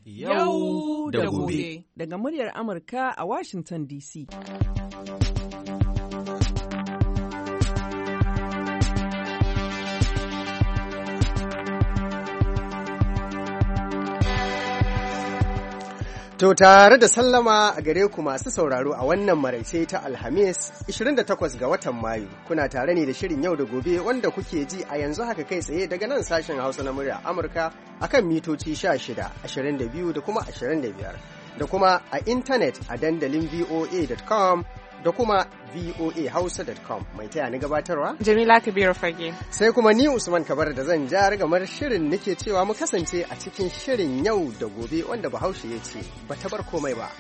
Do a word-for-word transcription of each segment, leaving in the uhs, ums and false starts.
Yau da gobe. Daga muryar Amurka a Washington D C. To tare da sallama a gare ku masu sauraro a wannan maraice ta Alhamis ishirin da takwas ga watan Mayu. Kuna tare ne da shirin Yau da Gobe wanda kuke ji a yanzu haka kai tsaye daga nan sashen Hausa na murya Amurka akan mitoci sha shida, ashirin da biyu da kuma ashirin da biyar. Da kuma a intanet a dandalin V O A dot com da kuma V O A Hausa dot com. Mai taya ni gabatarwa? Jamila Kabiru Fage. Sai kuma ni Usman Kabar da zan ja rigamar shirin nake cewa mu kasance a cikin shirin Yau da Gobe wanda Bahaushe ya ce ba ta bar komai ba.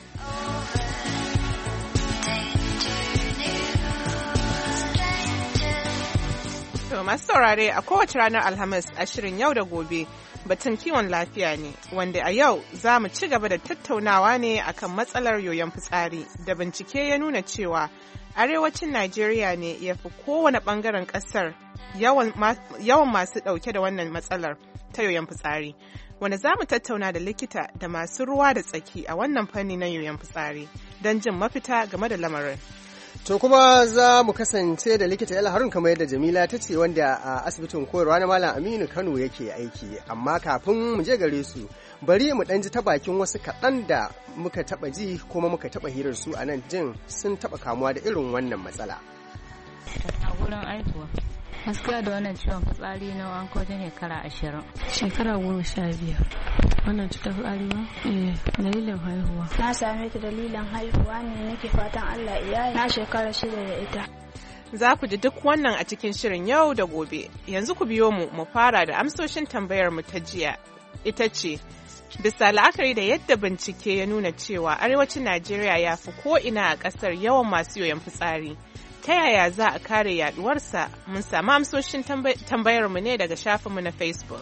To masu saurare a kowace ranar Alhamis a shirin Yau da Gobe batun kiwon lafiya ne wanda a yau za mu ci gaba da tattaunawa ne akan matsalar yoyon fitsari da bincike ya nuna cewa arewacin Najeriya ne ya fi kowane ɓangaren ƙasar yawan masu ɗauke da wannan matsalar ta yoyon fitsari wanda za mu tattauna da likita da masu ruwa da tsaki a wannan fanni na yoyon fitsari don jin mafita game da lamarin. To kuma za mu kasance da likita Yala Harun kamar yadda Jamila ta ce wanda a asibitin koyarwa na Malam Aminu Kano yake aiki. Amma kafin mu je gare su, bari mu ɗan ji ta bakin wasu kaɗan da muka taɓa ji kuma muka taɓa hirar su a nan jin sun taɓa kamuwa da irin wannan matsala. A wurin aihuwa. Gaskiya da wannan ciwon fitsari na an kawo shekara ashirin. Shekara goma sha biyar. Wannan cutar fitsari ba? Eh, dalilin haihuwa. Na same ta dalilin haihuwa ne nake fatan Allah iyaye. Na shekara shida da ita. Za ku ji duk wannan a cikin shirin Yau da Gobe. Yanzu ku biyo mu mu fara da amsoshin tambayar mu ta jiya. Ita ce, bisa la'akari da yadda bincike ya nuna cewa arewacin Najeriya ya fi ko ina a ƙasar yawan masu yoyon fitsari. Ta yaya za a kare yaduwarsa? Mun samu amsoshin tambayar mu ne daga shafinmu na Facebook.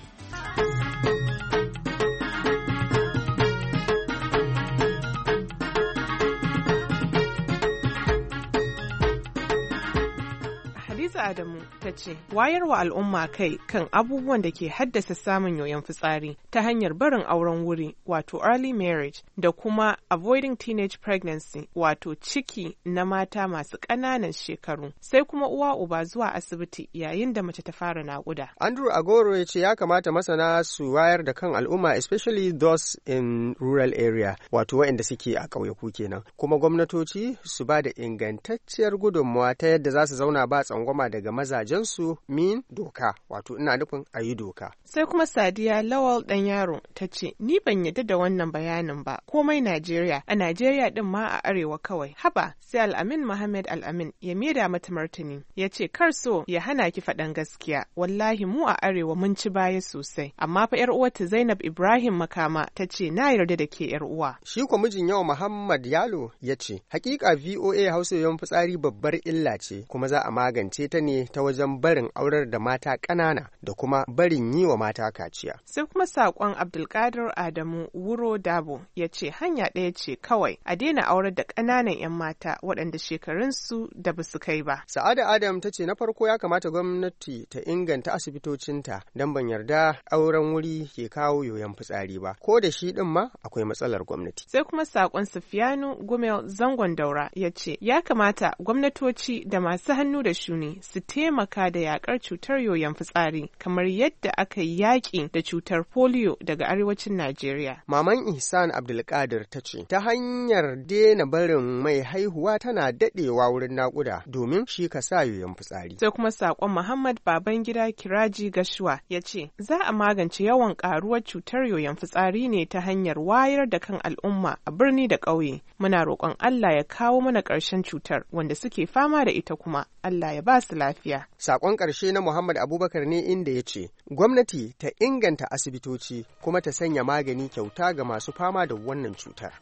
Adamu ta ce, wayarwa al'umma kai kan abubuwan da ke haddasa samun yoyon fitsari ta hanyar barin auren wuri wato early marriage da kuma avoiding teenage pregnancy wato ciki na mata masu ƙananan shekaru sai kuma uwa uba zuwa asibiti yayin da mace ta fara naƙuda. Andrew Agoro ya ce ya kamata masana su wayar da kan al'umma especially those in rural area wato waɗanda suke a ƙauyaku kenan kuma gwamnatoci su ba da ingantacciyar gudunmawa ta yadda za su zauna ba tsangwama daga mazajensu min doka wato ina nufin a yi doka. Sai kuma Sadiya Lawal ɗan yaro ta ce ni ban yadda da wannan bayanin ba komai Najeriya a Najeriya din ma a arewa kawai haba sai Al'amin Muhammad Al'amin ya maida mata martani ya ce kar so ya hana ki faɗan gaskiya wallahi mu a arewa mun ci baya sosai amma fa yar uwarta Zainab Ibrahim Makama ta ce na yarda da ke yar uwa. Shi ko mijin yau Muhammad Yalo ya ce hakika V O A Hausa yawan fitsari babbar illa ce kuma za a magance ta ne ta wajen barin aurar da mata ƙanana da kuma barin yi wa mata kaciya. Sai kuma saƙon Abdulkadir Adamu Wuro Dabo ya ce hanya ɗaya ce kawai a daina aurar da ƙananan 'yan mata waɗanda shekarunsu da ba su kai ba. Sa'ada Adam ta ce na farko ya kamata gwamnati ta inganta asibitocinta don ban yarda auren wuri ke kawo yoyon fitsari ba. Ko da shi ɗin ma akwai matsalar gwamnati. Sai kuma saƙon Sufiyanu Gumel Zangon Daura ya ce ya kamata gwamnatoci da masu hannu da shuni su taimaka da yakar cutar yoyon fitsari kamar yadda aka yi yaƙi da cutar polio daga arewacin Najeriya. Maman Ihsan Abdulkadir ta ce ta hanyar daina barin mai haihuwa tana daɗewa wurin naƙuda domin shi ka sa yoyon fitsari. Sai kuma saƙon Muhammad Babangida Kiraji Gashuwa ya ce za a magance yawan ƙaruwar cutar yoyon fitsari ne ta hanyar wayar da kan al'umma a birni da ƙauye. Muna roƙon Allah ya kawo mana ƙarshen cutar wanda suke fama da ita kuma Allah ya ba su lafiya. Sakon ƙarshe na Muhammad Abubakar ne inda ya ce, gwamnati ta inganta asibitoci kuma ta sanya magani kyauta ga masu fama da wannan cutar.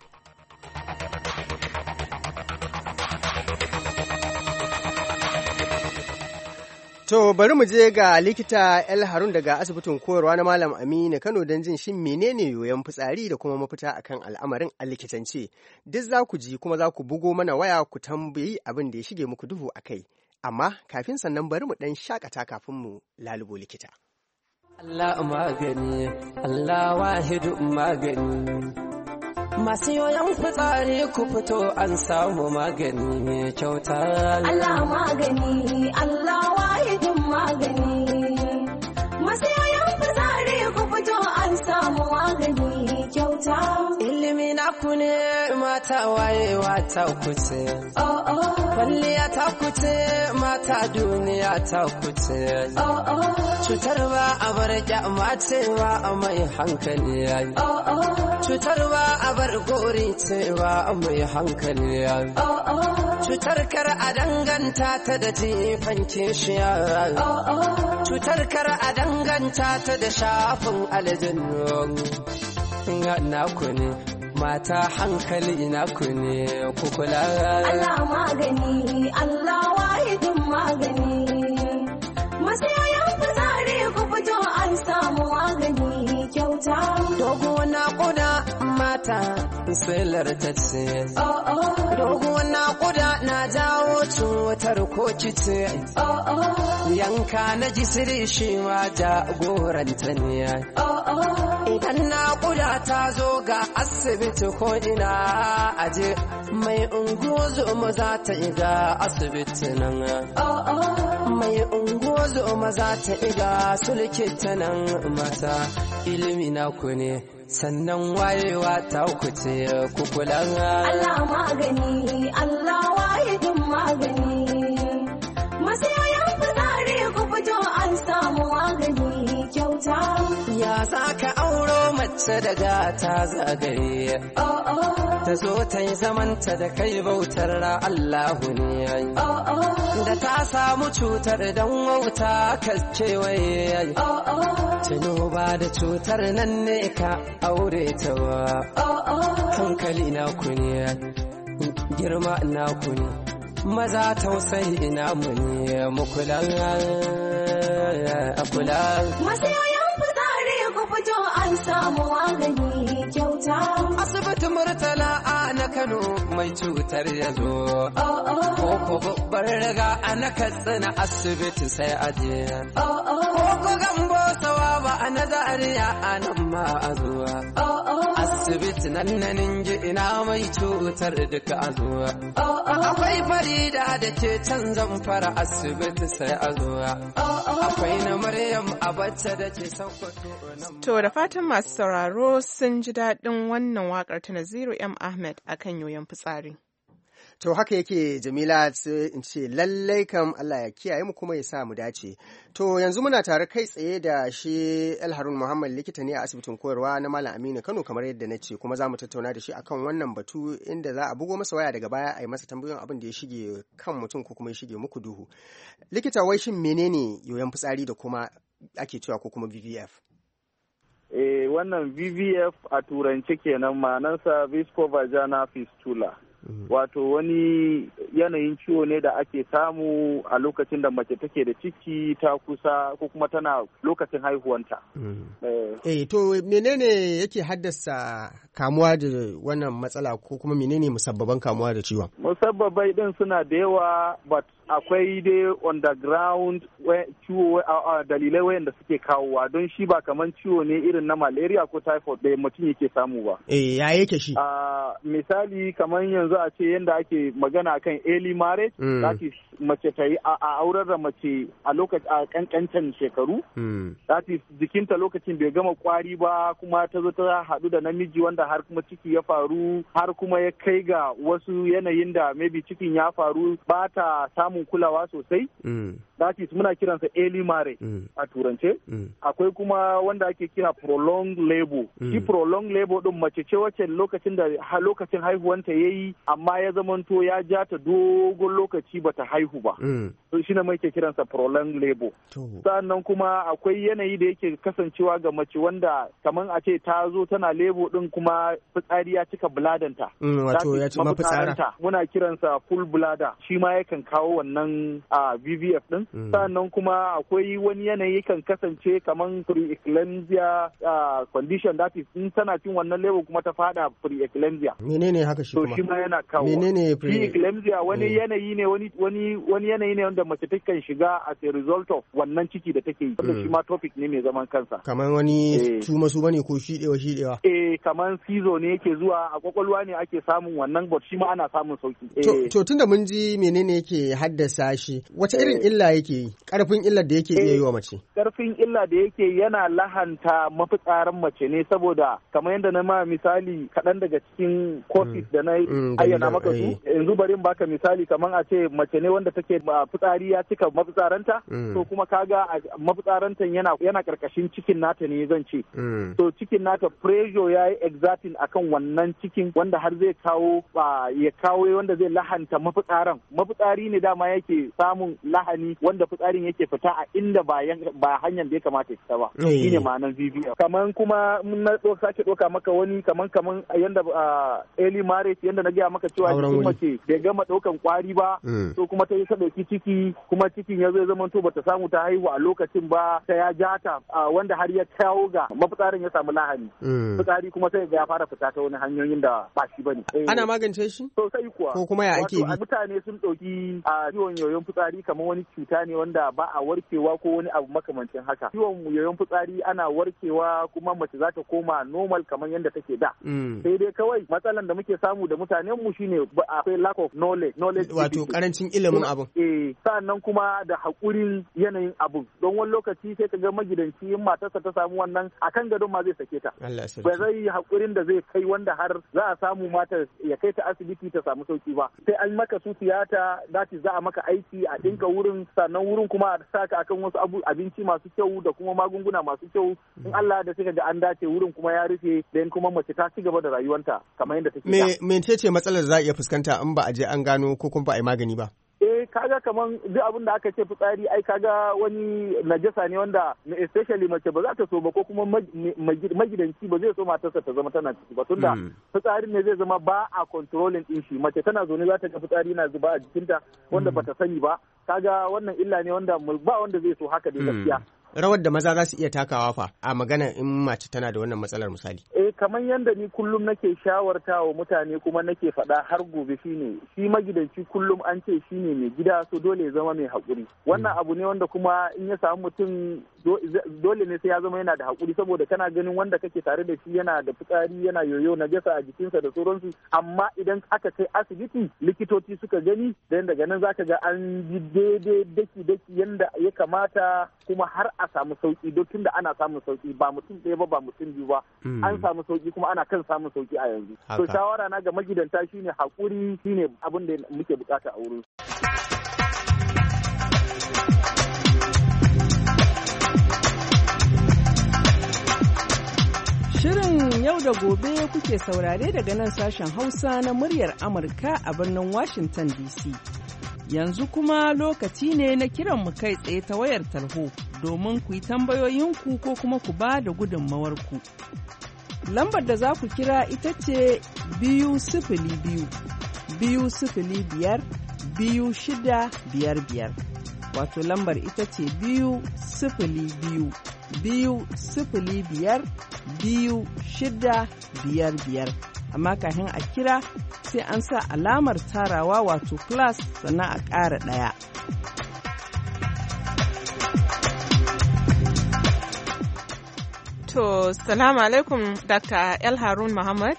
To bari mu je ga likita El Harun daga asibitin koyarwa na Malam Aminu Kano don jin shin menene yoyon fitsari da kuma mafita akan al'amarin a likitance. Duk za ku ji kuma za ku bugo mana waya ku tambayi abin da ya shige muku duhu a kai. Amma kafin sannan bari mu ɗan shakata kafin mu lalubo likita. Allah magani, Allah wahidu magani. Masu yoyon fitsari ku fito an samu magani kyauta. Allah magani, Allah wahidin magani. Masu yoyon fitsari ku fito an samu magani kyauta. Ilimi na ku ne mata wayewa ta kuce. Oh oh. Kwalliya ta kuce mata duniya ta kuce. Oh oh. Cutar ba a bar kyama cewa a mai hankali. Oh oh. Cutar ba a bar gori cewa a mai hankali. Oh oh. Cutar kar a danganta ta da jifan kishiya. Oh oh. Cutar kar a danganta ta da shafin aljannu. Na ku ne mata hankali na ku ne kukula. Allah magani, Allah wahidin magani. Masu yoyon fitsari ku fito an samu magani kyauta. Dogo na kuda mata silar ta ce. Oh oh. Dogo na kuda na jawo cutar ko kice. Oh oh. Yanka na jisiri shi ma jagoranta ne. Oh oh. Idan na kuda ta zo ga asibiti ko ina aje mai ungozo mu za ta iga asibiti nan. Oh oh. Mai ungozo mu za ta iga sulkita nan mata ilimi na ku ne sannan wayewa ta ku ce ku kula. Allah magani, Allah wahidin magani. Masu yoyon fitsari ku fito an samu magani kyauta. Ya za ka auro mace daga ta zagaye. Oh oh. Ta zo ta yi zamanta da kai bautar Allahu ne. Oh oh. Da ta samu cutar dan wauta kalcewaye. Oh oh. Tuno ba da cutar nan ne ka aure ta wa. Oh oh. Hankali na ku ne, girma na ku ne, maza tausayi ina mu ne mu kula. Masu yoyon fitsari ku fito an samu magani kyauta. Asibiti Murtala a na Kano mai cutar ya zo. Oh oh. Koko babbar riga a na Katsina asibiti sai aje. Oh oh. Koko gambo sawa ba a na Zaria a nan ma a zuwa. Oh oh. Asibiti nan na Ningi ina mai cutar duka a zuwa. Oh oh. Akwai Farida da ke can Zamfara asibiti sai a zuwa. Oh oh. Akwai na Maryam Abacha da ke Sokoto. To da fatan masu sauraro sun ji daɗin wannan waƙar ta Naziru M. Ahmed akan yoyon fitsari. To haka yake Jamila, in ce lallai kam Allah ya kiyaye mu kuma ya sa mu dace. To yanzu muna tare kai tsaye da shi El Harun Muhammad, likita ne a asibitin koyarwa na Malam Aminu Kano kamar yadda na ce, kuma za mu tattauna da shi akan wannan batu inda za a bugo masa waya daga baya a yi masa tambayoyin abin da ya shige kan mutum ko kuma ya shige muku duhu. Likita, wai shin menene yoyon fitsari da kuma ake cewa ko kuma V V F? Eh, wannan V V F a turance kenan, ma'anarsa Viscovaginal Fistula. Wato wani yanayin ciwo ne da ake samu a lokacin da mace take da ciki ta kusa ko kuma tana lokacin haihuwanta. Eh, to menene yake haddasa kamuwa da wannan matsala ko kuma menene musabbaban kamuwa da ciwon? Musabbabai din suna da yawa, but akwai dai underground ciwo dalilai wayanda suke kawowa, don shi ba kaman ciwo ne irin na malaria ko typhoid da mutum yake samu ba. Eh, ya yake shi? Misali kamar yanzu a ce yadda ake magana kan early marriage, zaki mace ta yi a aurar da mace a lokaci a kankancan shekaru, zaki jikinta lokacin bai gama kwari ba, kuma ta zo ta haɗu da namiji wanda har kuma ciki ya faru, har kuma ya kai ga wasu yanayin da maybe cikin ya faru ba ta samun kulawa sosai. Zaki muna kiransa early marriage a turance. Akwai kuma wanda ake kira prolonged labor. Shi prolonged labor din mace ce wacce lokacin da lokacin haihuwanta yayi amma ya zamanto ya ja ta dogon lokaci bata haihu ba. To shi ne muke kiransa prolonged labor. Sannan kuma akwai yanayi da yake kasancewa ga mace wanda kaman a ce ta zo tana labor din kuma fitsari ya cika bladanta. Wato ya ci mafitsara. Muna kiransa full bladder. Shi ma yakan kawo wannan V V F din. sannan kuma akwai wani yanayi kan kasance kaman pre-eclampsia uh, condition, that is in tana cin wannan level kuma ta fada pre-eclampsia. Menene haka shi kuma? To shi ma yana kawo. Menene pre-eclampsia? Wani yanayi ne wani wani wani yanayi ne wanda mace take shiga as a result of wannan ciki da take yi. Wanda shi ma topic ne mai zaman kansa. Kaman wani tuma su bane ko shidewa shidewa. Eh kaman sizo ne yake zuwa a kwakwalwa ne ake samun wannan, but shi ma ana samun sauki. To, to tunda mun ji menene yake haddasa shi, wace irin illa yake yi? Karfin illar da yake iya yi wa mace? Karfin illa da yake yana lahanta mafitsarin mace ne, saboda kamar yadda na ma misali kaɗan daga cikin causes da na ayyana maka su. Yanzu bari in baka misali kamar a ce mace ne wanda take fitsari ya cika mafitsaranta, to kuma kaga mafitsaranta yana yana karkashin cikin nata ne zan ce. To cikin nata pressure yayi exerting akan wannan cikin wanda har zai kawo ya kawo wanda zai lahanta mafitsaran. Mafitsari ne dama yake samun lahani wanda fitsarin yake fita a inda ba ba hanyar da ya kamata ya fita ba. Shine ma'anar V V F. Kaman kuma mun na sake doka maka wani kaman kaman yanda early marriage yanda na gaya maka cewa cikin mace bai gama daukan kwari ba, to kuma ta yi ta dauki ciki, kuma cikin ya zo zama to bata samu ta haihu a lokacin ba, ta ya jata wanda har ya kawo ga mafitsarin ya samu lahani. Fitsari kuma sai ga ya fara fita ta wani hanyoyin da ba shi bane. Ana magance shi? Sosai kuwa. Ko kuma ya ake bi? Mutane sun ɗauki a ciwon yoyon fitsari kamar wani cuta ne wanda ba a warkewa ko wani abu makamancin haka. Ciwon yoyon fitsari ana warkewa kuma mace za ta koma normal kamar yadda take da. Sai dai kawai matsalan da muke samu da mutanen mu shine akwai lack of knowledge. knowledge Wato karancin ilimin abun. Eh, sannan kuma da hakurin yanayin abun. Don wani lokaci sai ka ga magidanci in matarsa ta samu wannan akan gadon ma zai sake ta. Ba zai yi hakurin da zai kai wanda har za a samu mata ya kai ta asibiti ta samu sauki ba. Sai an maka su tiyata, dati za a maka aiki a dinka wurin, sannan wurin kuma a saka akan wasu abu abinci masu kyau da kuma magunguna masu kyau. In Allah da suka ga an dace wurin kuma ya rufe, dan kuma mace ta ci gaba da rayuwanta kamar yadda take. Me mecece matsalar za a iya fuskanta in ba a je an gano ko kuma ba a yi magani ba? Eh kaga kaman duk abin da aka ce fitsari ai kaga wani najasa ne wanda especially mace ba za ta so ba, ko kuma magidanci ba zai so matarsa ta zama tana ciki ba, tunda fitsarin ne zai zama ba a controlling din shi. Mace tana zaune za ta ga fitsari na zuba a jikinta wanda bata sani ba, kaga wannan illa ne wanda ba wanda zai so haka da gaskiya. Rawar da maza za su iya takawa fa a magana in mace tana da wannan matsalar misali. Eh kamar yadda ni kullum nake shawarta wa mutane kuma nake faɗa har gobe shine shi magidanci kullum an ce shine mai gida, so dole ya zama mai haƙuri. Wannan abu ne wanda kuma in ya samu mutum dole ne sai ya zama yana da haƙuri, saboda kana ganin wanda kake tare da shi yana da fitsari yana yoyo na jasa a jikinsa da sauransu, amma idan aka kai asibiti likitoci suka gani, dan daga nan zaka ga an ji daidai daki daki yanda ya kamata, kuma har a samu sauki. Don tunda ana samun sauki ba mutum ɗaya ba ba mutum biyu ba, an samu sauki kuma ana kan samun sauki a yanzu. To shawara na ga magidanta shine haƙuri shine abin da muke bukata a wurin. Shirin yau da gobe kuke saurare daga nan sashen Hausa na muryar Amurka a birnin Washington D C. Yanzu kuma lokaci ne na kiran mu kai tsaye ta wayar tarho domin ku yi tambayoyinku ko kuma ku ba da gudunmawarku. Lambar da za ku kira ita ce biyu sifili biyu, biyu sifili biyar, biyu shida biyar biyar. Wato lambar ita ce biyu sifili biyu, biyu sifili biyar, biyu shida biyar biyar. Amma kafin a kira sai an sa alamar tarawa wato plus sannan a ƙara ɗaya. To, salamu alaikum Doctor El Harun Muhammad.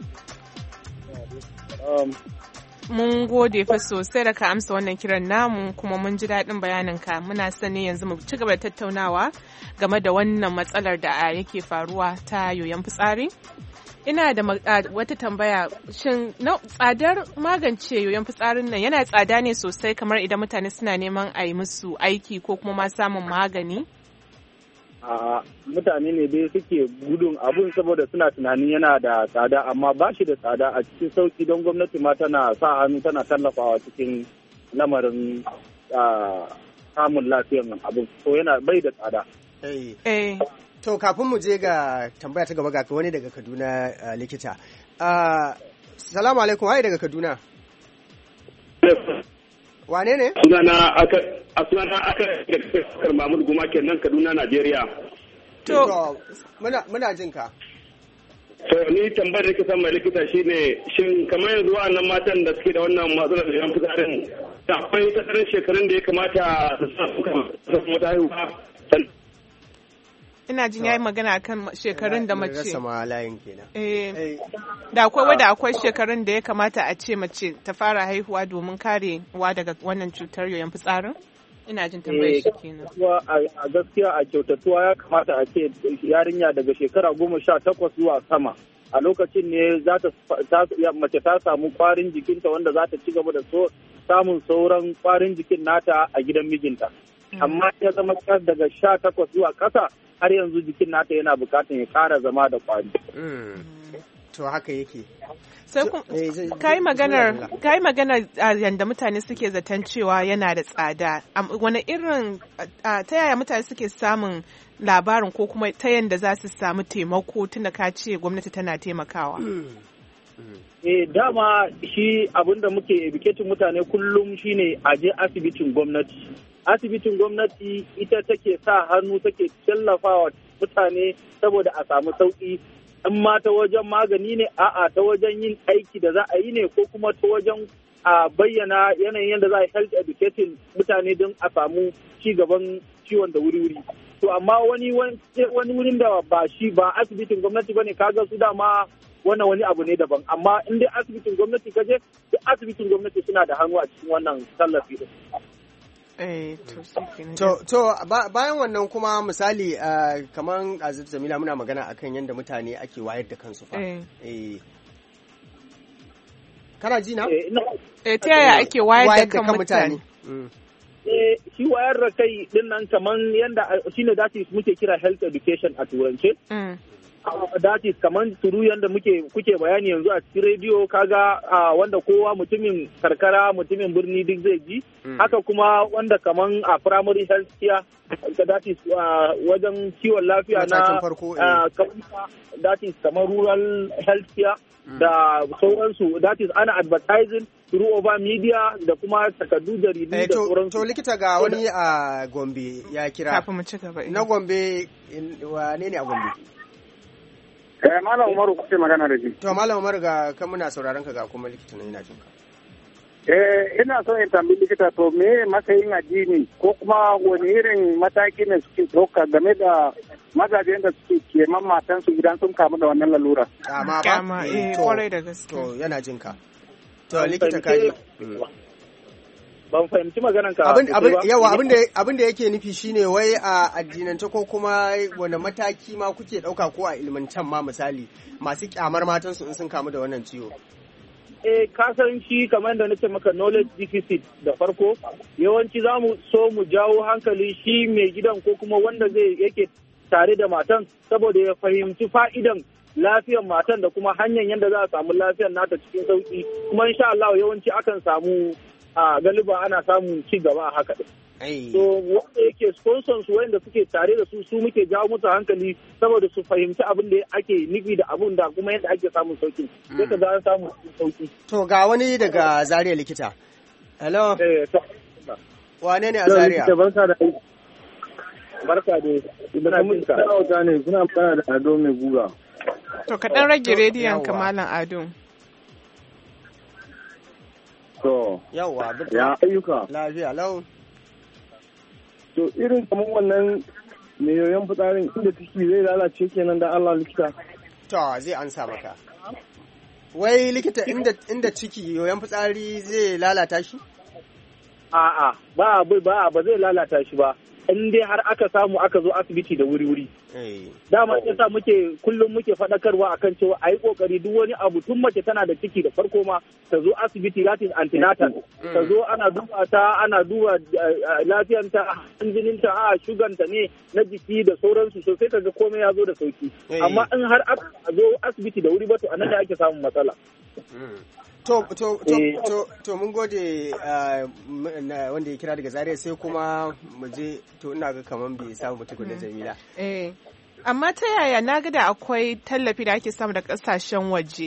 Um, mun gode fa sosai da ka amsa wannan kiran namu, kuma mun ji daɗin bayaninka. Muna sani yanzu mu ci gaba da tattaunawa game da wannan matsalar da yake faruwa ta yoyon fitsari. Ina da wata tambaya, shin tsadar magance yoyon fitsarin nan yana tsada ne sosai kamar idan mutane suna neman a yi musu aiki ko kuma ma samun magani? A mutane ne dai suke gudun abun saboda suna tunanin yana da tsada, amma ba shi da tsada a cikin sauki, don gwamnati ma tana sa hannu tana tallafawa cikin lamarin samun lafiyar abun, so yana bai da tsada. Eh. To kafin mu je ga tambaya ta gaba ga wani daga Kaduna uh, likita. Uh, salamu alaikum, waye daga Kaduna? Wane ne? Sunana aka A sunana aka da Mahmud Guma kenan Kaduna, Najeriya. To, muna muna jin ka. To ni tambayar da ke son mai likita shine shin kamar yanzu wa'annan matan da suke da wannan matsalar yoyon fitsarin da akwai tasarar shekarun da ya kamata su sa su kuma ta haihuwa. Ina jin yayi magana akan shekarun da mace. Rasa ma layin kenan. Eh. Da akwai wanda akwai shekarun da ya kamata a ce mace ta fara haihuwa domin karewa daga wannan cutar yoyon fitsarin? Ina jin tambayar shi kenan. A gaskiya a kyautatuwa ya kamata a ce yarinya daga shekara goma sha takwas zuwa sama. A lokacin ne za ta mace ta samu kwarin jikinta wanda za ta ci gaba da so samun sauran kwarin jikin nata a gidan mijinta. Amma ya zama daga sha takwas zuwa ƙasa har yanzu jikin nata yana bukatar ya ƙara zama da kwari. To haka yake. Sai kai maganar kai maganar yanda mutane suke zaton cewa yana da tsada. Wani irin ta yaya mutane suke samun labarin ko kuma ta yanda za su samu taimako tunda ka ce gwamnati tana taimakawa? Eh dama shi abinda muke educating mutane kullum shine a je asibitin gwamnati. Asibitin gwamnati ita take sa hannu take tallafawa mutane saboda a samu sauki. In ma ta wajen magani ne a'a ta wajen yin aiki da za a yi ne ko kuma ta wajen a bayyana yanayin yadda za a health educating mutane don a samu ci gaban ciwon da wuri-wuri. To amma wani wani wurin da ba shi ba asibitin gwamnati bane kaga su dama wannan wani abu ne daban amma in dai asibitin gwamnati kaje duk asibitin gwamnati suna da hannu a cikin wannan tallafi din. To, to bayan wannan kuma misali uh, kamar Azib Jamila muna magana akan yadda mutane ake wayar da kansu fa. Eh. Kana ji na? Eh, ta yaya ake wayar da kan mutane? Eh, shi wayar da kai din nan kamar yadda shine da muke kira health education a turance. That is kamar turu yadda muke kuke bayani yanzu a cikin rediyo kaga wanda kowa mutumin karkara mutumin birni duk zai ji haka kuma wanda kamar a primary health care that is wajen kiwon lafiya na that is kamar rural health care da sauransu that is ana advertising through over media da kuma takardu jaridu da sauransu. To likita ga wani a Gombe ya kira. Kafin mu ci gaba. Na Gombe wane ne a Gombe? Eh, Malam Umaru kuke magana da shi. To, Malam Umaru ga kan muna sauraron ka ga kuma likita nan ina jin ka. Eh, ina so in tambayi likita to me matsayin addini ko kuma wani irin mataki ne suke ɗauka game da mazajen da suke keman matansu idan sun kamu da wannan lalura. Kama ba? Kama, eh, kwarai da gaske. To, yana jin ka. To, likita ka ji. Ban fahimci maganan ka. Abin abin yawa abin da abin da yake nufi shine wai a addinance ko kuma wani mataki ma kuke dauka ko a ilmantan ma misali masu kyamar matansu in sun kamu da wannan ciwo. Eh ka san shi kamar da nace maka knowledge deficit da farko yawanci zamu so mu jawo hankali shi mai gidan ko kuma wanda zai yake tare da matan saboda ya fahimci fa'idan lafiyar matan da kuma hanyar yadda za a samu lafiyar nata cikin sauki kuma insha Allah yawanci akan samu a galiba ana samun ci gaba a haka ɗin. So wanda yake sponsors wanda suke tare da su su muke jawo musu hankali saboda su fahimci abin da ake nufi da abin da kuma yadda ake samun sauki. Sai ka ga an samu sauki. To ga wani daga Zaria likita. Hello. Wane ne a Zaria? Barka da Barka da Ibrahim ka. ne suna fara da Ado mai guga. To ka dan rage rediyon ka Malam Ado. To, yawa ya ayyuka. Lafiya lau. To, irin kamar wannan mai yoyon fitsarin inda ciki zai lalace kenan da Allah likita. To, zai ansa maka. Wai likita inda inda ciki yoyon fitsari zai lalata shi? A'a, ba ba ba zai lalata shi ba. In dai har aka samu aka zo asibiti da wuri-wuri. Dama yasa muke kullum muke faɗakarwa akan cewa a yi ƙoƙari duk wani abu tun mace tana da ciki da farko ma ta zo asibiti latin antenatal. Ta zo ana duba ta ana duba lafiyanta jininta a shuganta ne na jiki da sauransu sosai kaga komai ya zo da sauki. Amma in har aka zo asibiti da wuri ba to anan da ake samun matsala. To, to, to, to, to mun gode wanda ya kira daga Zaria sai kuma mu je to ina ga kaman bai samu mutum da Jamila. Eh. Amma ta yaya na ga da akwai tallafi da ake samu da kasashen waje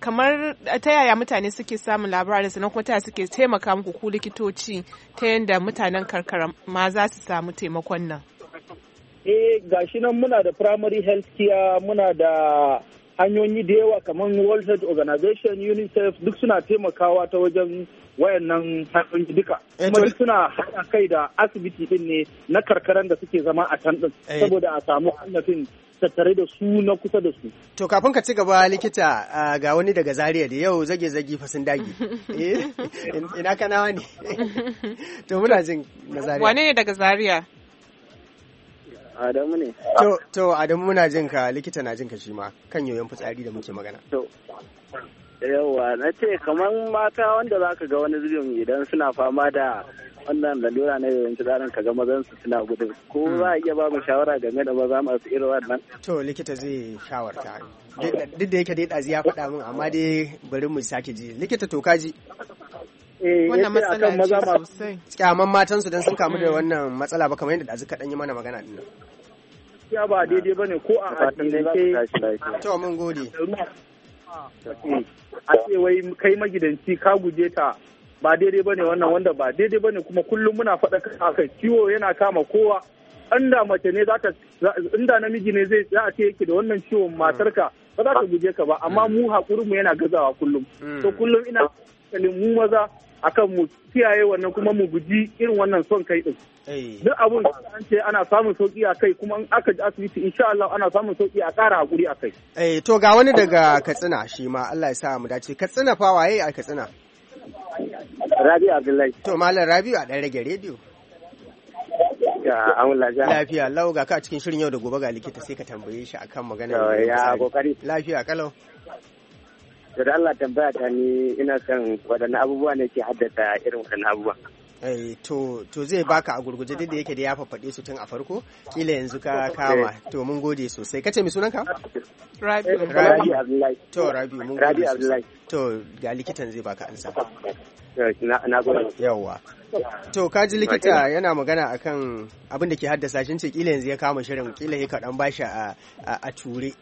kamar ta yaya mutane suke samun labarin sannan kuma ta suke taimaka muku ku likitoci ta yadda mutanen karkara ma za su samu taimakon nan? Eh gashi nan muna da primary health care, muna da hanyoyi da yawa kamar World Health Organization, UNICEF duk suna taimakawa ta wajen wayannan hanyoyi duka. Kuma duk suna haɗa kai da asibiti din ne na karkaran da suke zama a can din saboda a samu hannafin tattare da su na kusa da su. To kafin ka ci gaba likita ga wani daga Zaria da yau zage zage fa sun dage. Eh ina kanawa ne. To muna jin na Zaria. Wane ne daga Zaria? Adamu ne. To, to Adamu muna jin ka, likita na jin ka shi ma kan yoyon fitsari da muke magana. To, yawa na ce kamar mata wanda za ka ga wani zubin idan suna fama da wannan lalura na yoyon fitsarin ka ga mazan su suna gudun. Ko za a iya ba mu shawara game da maza masu irin wannan? To, likita zai shawarta. Duk da yake dai ɗazi ya faɗa min amma dai bari mu sake ji. Likita to ka ji. Wannan matsala ce sosai. Kyaman matansu don sun kamu da wannan matsala ba kamar yadda ɗazu kaɗan yi mana magana ɗin nan. Ya ba daidai ba ne ko a addinance. To mun gode. A ce wai kai magidanci ka guje ta ba daidai ba ne wannan wanda ba daidai ba ne kuma kullum muna faɗa kai ciwo yana kama kowa. Inda mace ne za ta inda namiji ne zai za a ce yake da wannan ciwon matarka ba za ta guje ka ba amma mu haƙurinmu yana gazawa kullum. To kullum ina mu maza akan mu kiyaye wannan kuma mu guji irin wannan son kai din. Duk abun an ce ana samun sauki a kai kuma in aka ji asibiti insha Allah ana samun sauki a ƙara hakuri a kai. Eh to ga wani daga Katsina shi ma Allah ya sa mu dace. Katsina fa waye a Katsina? Rabi'u Abdullahi. To Malam Rabi'u a dan rage rediyo. Ya an lafiya. Lafiya lau ga ka cikin shirin yau da gobe ga likita sai ka tambaye shi akan maganar. Ya kokari. Lafiya kalau. Da Allah tambaya ta ni ina son waɗanne abubuwa ne ke haddasa irin waɗannan abubuwa. Eh to to zai baka a gurguje duk da yake da ya faɗe su tun a farko kila yanzu ka kama to mun gode sosai kace mi sunanka? Rabi Rabi Abdullahi. To Rabi mun gode. Rabi Abdullahi. To ga likitan zai baka ansa. Na na gode. Yawwa. To kaji likita yana magana akan abin da ke haddasa shi ce kila yanzu ya kama shirin kila ya kaɗan bashi a a ture.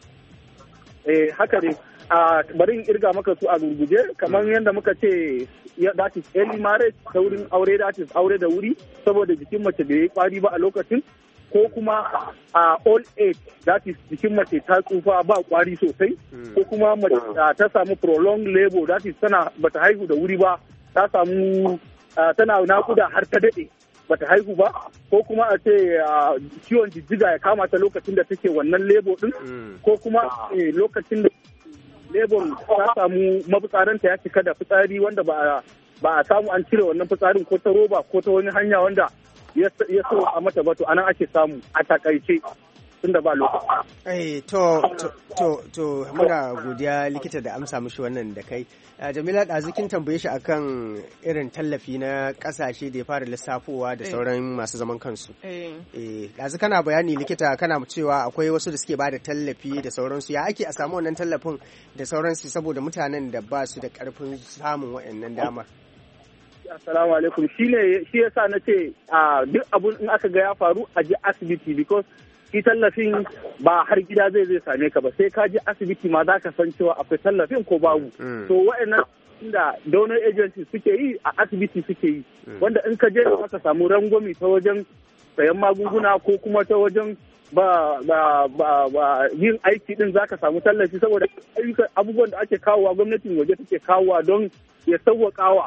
Eh haka ne. a bari in irga maka su a gurguje kamar yadda muka ce that is early marriage saurin aure that is aure da wuri saboda jikin mace bai yi kwari ba a lokacin ko kuma a old age that is jikin mace ta tsufa ba kwari sosai ko kuma mace ta samu prolonged labor that is tana bata haihu da wuri ba ta samu tana nakuda har ta dade bata haihu ba ko kuma a ce ciwon jijjiga ya kama ta lokacin da take wannan labor din ko kuma lokacin da labor ta samu mafitsaranta ya cika da fitsari wanda ba ba a samu an cire wannan fitsarin ko ta roba ko ta wani hanya wanda ya so a mata ba to anan ake samu a takaice tunda ba lokaci. Eh to to to muna godiya likita da amsa mishi wannan da kai. Jamila ɗazikin tambaye shi akan irin tallafi na ƙasashe da ya fara lissafowa da sauran masu zaman kansu. Eh ɗazi kana bayani likita kana cewa akwai wasu da suke bada tallafi da sauransu ya ake a samu wannan tallafin da sauransu saboda mutanen da ba su da ƙarfin samun waɗannan damar. Assalamu alaikum shine shi yasa na ce duk abun in aka ga ya faru a je asibiti because shi tallafin ba har gida zai zai same ka ba sai ka je asibiti ma za ka san cewa akwai tallafin ko babu. To wa'annan da donor agency suke yi a asibiti suke yi wanda in ka je ka samu rangwami ta wajen sayan magunguna ko kuma ta wajen ba ba ba ba yin aiki din za ka samu tallafi saboda ayyukan abubuwan da ake kawowa gwamnatin waje take kawowa don ya sauwaƙawa.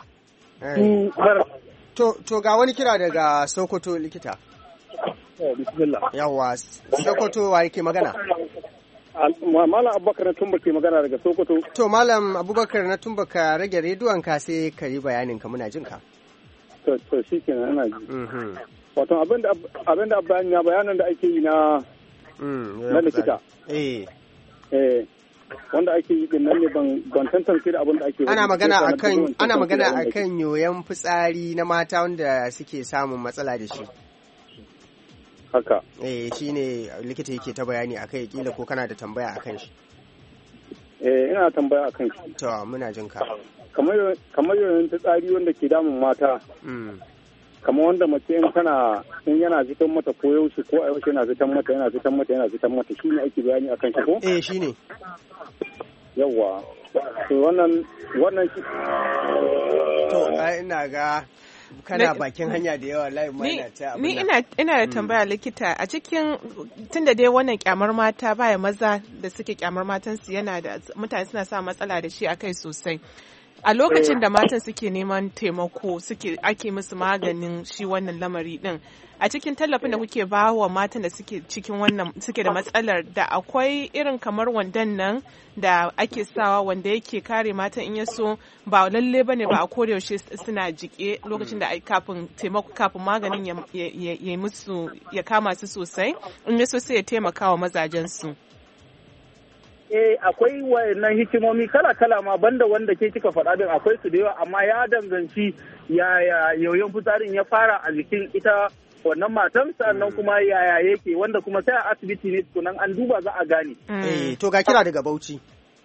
To to ga wani kira daga Sokoto likita. Yawwa, Sokoto wa yake magana? Malam Abubakar na Tumba ke magana daga Sokoto. To Malam Abubakar na Tumba ka rage rediyon ka sai ka yi bayanin ka muna jin ka. To to shikenan ana ji. Wato abinda abinda bayanin bayanan da ake yi na na likita. Eh. Eh wanda ake yi din nan ne ban ban tantance da abin da ake ana magana akan ana magana akan yoyon fitsari na mata wanda suke samun matsala da shi. Haka. Eh shi ne likita yake ta bayani akai kila ko kana da tambaya akan shi. Eh ina tambaya akan shi. To muna jin ka. Kamar kamar yoyon tsari wanda ke damun mata. Kamar wanda mace in tana in yana fitan mata ko yaushe ko a yaushe yana fitan mata yana fitan mata yana fitan mata shine ake bayani akan shi ko? Eh shine. Yawwa. wannan wannan shi to ai ina ga kana bakin hanya da yawa layin ma ina ta ni ina ina da tambaya likita a cikin tunda dai wannan kyamar mata baya maza da suke kyamar matan su yana da mutane suna sa matsala da shi akai sosai a lokacin da matan suke neman taimako suke ake musu maganin shi wannan lamari din a cikin tallafin da kuke ba wa matan da suke cikin wannan suke da matsalar da akwai irin kamar wandan nan da ake sawa wanda yake kare matan in yaso ba lalle bane ba a koda yaushe suna jike lokacin da kafin taimako kafin maganin ya ya musu ya kama su sosai in yaso sai ya taimaka wa mazajen su eh akwai wayannan hikimomi kala-kala ma banda wanda ke kika faɗa din akwai su da yawa amma ya danganci ya yoyon fitsarin ya fara a jikin ita wannan matan sannan kuma yaya yake wanda kuma sai a asibiti ne tukunan an duba za a gane. Eh to ga kira daga Bauchi.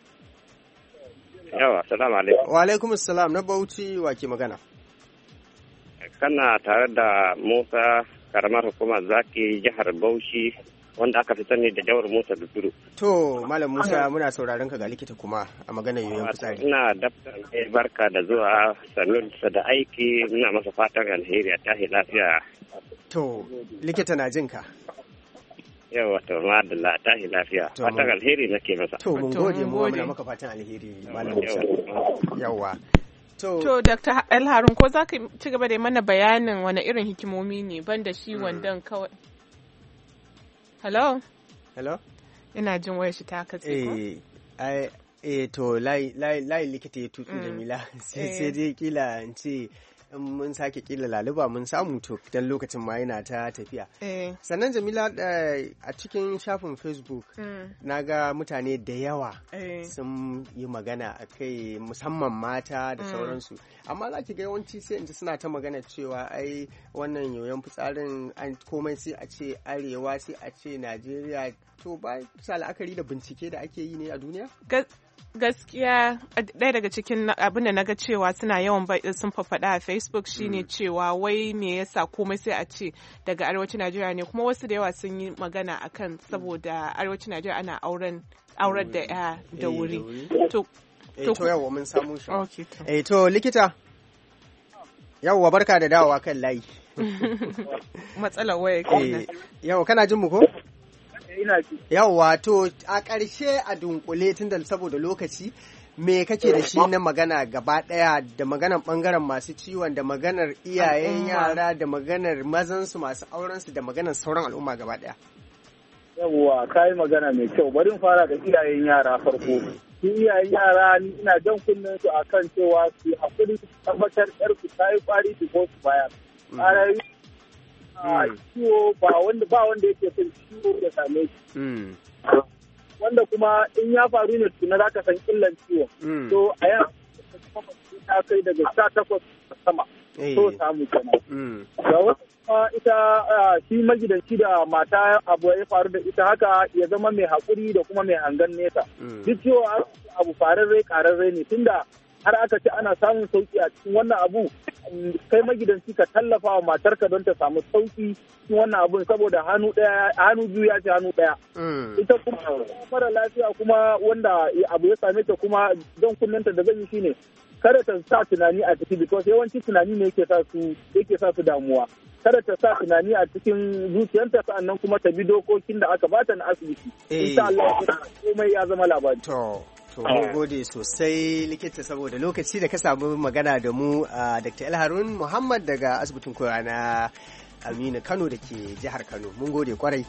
Yawa, assalamu alaikum. Wa alaikum assalam na Bauchi wa ke magana? Kana tare da Musa karamar hukumar Zaki jihar Bauchi wanda aka fi sani da Jawar Musa Duturu. To Malam Musa muna sauraron ka ga likita kuma a maganar yoyon fitsari. Ina daftar mai barka da zuwa sannu da aiki ina masa fatan alheri a tahi lafiya. To likita na jin ka. Yawa to madalla tahi lafiya. Fatan alheri nake masa. To mun gode mu muna maka fatan alheri Malam Musa. Yawa. To, to Doctor Elharun ko za ka ci gaba da mana bayanin wani irin hikimomi ne banda shi wandan kawai. Hello? Hello? Ina jin wayar shi ta katse ko? Eh, eh to lai lai lai likita ya tutsu Jamila. Sai sai dai kila in ce mun sake kila laluba mun samu to dan lokacin ma yana ta tafiya. Sannan Jamila a cikin shafin Facebook naga mutane da yawa sun yi magana akai musamman mata da sauransu. Amma za ki ga yawanci sai in ji suna ta magana cewa ai wannan yoyon fitsarin an komai sai a ce arewa sai a ce Najeriya to ba sa la'akari da bincike da ake yi ne a duniya? Gaskiya ɗaya daga cikin abin da naga cewa suna yawan sun fafaɗa a Facebook shine cewa wai me yasa komai sai a ce daga arewacin Najeriya ne kuma wasu da yawa sun yi magana akan saboda arewacin Najeriya ana auren aurar da ya da wuri. To to yawa mun samu shi. Eh to likita. Yawwa barka da dawowa kan layi. Matsalar waya kenan. Yawwa kana jin mu ko? Yawwa to a ƙarshe a dunkule tun da saboda lokaci me kake da shi na magana gaba ɗaya da maganar ɓangaren masu ciwon da maganar iyayen yara da maganar mazansu masu aurensu da maganar sauran al'umma gaba ɗaya. Yawwa ka yi magana mai kyau bari fara da iyayen yara farko. Su iyayen yara ni ina jan kunnen su akan cewa su hakuri su tabbatar yar su ta yi kwari su ko su bayar. Ciwo ba wanda ba wanda yake son ciwo ya same shi. Wanda kuma in ya faru ne tuna za ka san illan ciwo. To a yan ta kai daga sha takwas sama. So samu kenan. Ga wasu ita shi magidanci da mata abu ya faru da ita haka ya zama mai haƙuri da kuma mai hangen nesa. Duk ciwo abu fararre ƙararre ne tunda har aka ce ana samun sauki a cikin wannan abu kai magidanci ka tallafa wa matarka don ta samu sauki cikin wannan abun saboda hannu daya hannu biyu ya ce hannu daya ita kuma mara lafiya kuma wanda abu ya same ta kuma don kunnenta da zan yi shine kada ta sa tunani a ciki because yawanci tunani ne yake sa su yake sa su damuwa kada ta sa tunani a cikin zuciyarta sannan kuma ta bi dokokin da aka bata na asibiti insha Allah komai ya zama labari. To mun gode sosai likita saboda lokaci da ka samu magana da mu a Doctor Elharun Muhammad daga asibitin koyarwa na Aminu Kano da ke jihar Kano. Mun gode kwarai.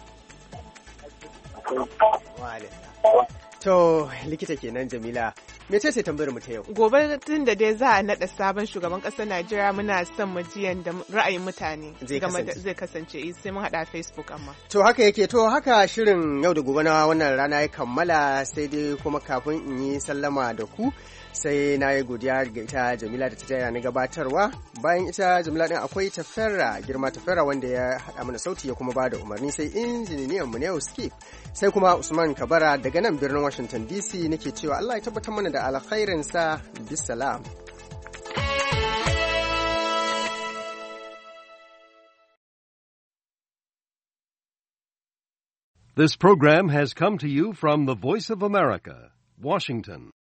To likita kenan Jamila. Me ce sai tambayar mu ta yau? Gobe tun da dai za a naɗa sabon shugaban ƙasar Najeriya muna son mu ji yanda ra'ayin mutane zai kasance sai mun haɗa Facebook amma. To haka yake to haka shirin yau da gobe na wannan rana ya kammala sai dai kuma kafin in yi sallama da ku sai na yi godiya ga ita Jamila da ta taya na gabatarwa bayan ita Jamila din akwai Tafera girma Tafera wanda ya haɗa mana sauti ya kuma bada umarni sai injiniyan mu ne Skip sai kuma Usman Kabara daga nan birnin Washington D C nake cewa Allah ya tabbatar mana da alkhairinsa bisalam. This program has come to you from the Voice of America, Washington.